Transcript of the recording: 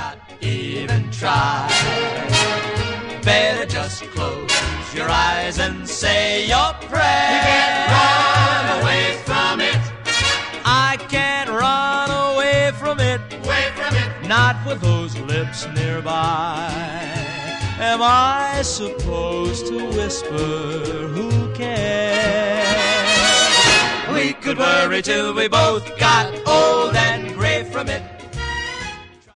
not even try. Better just close your eyes and say your prayer. You can't run away from it. I can't run away from it. Away from it. Not with those lips nearby. Am I supposed to whisper, who cares? We could worry till we both got old and gray from it.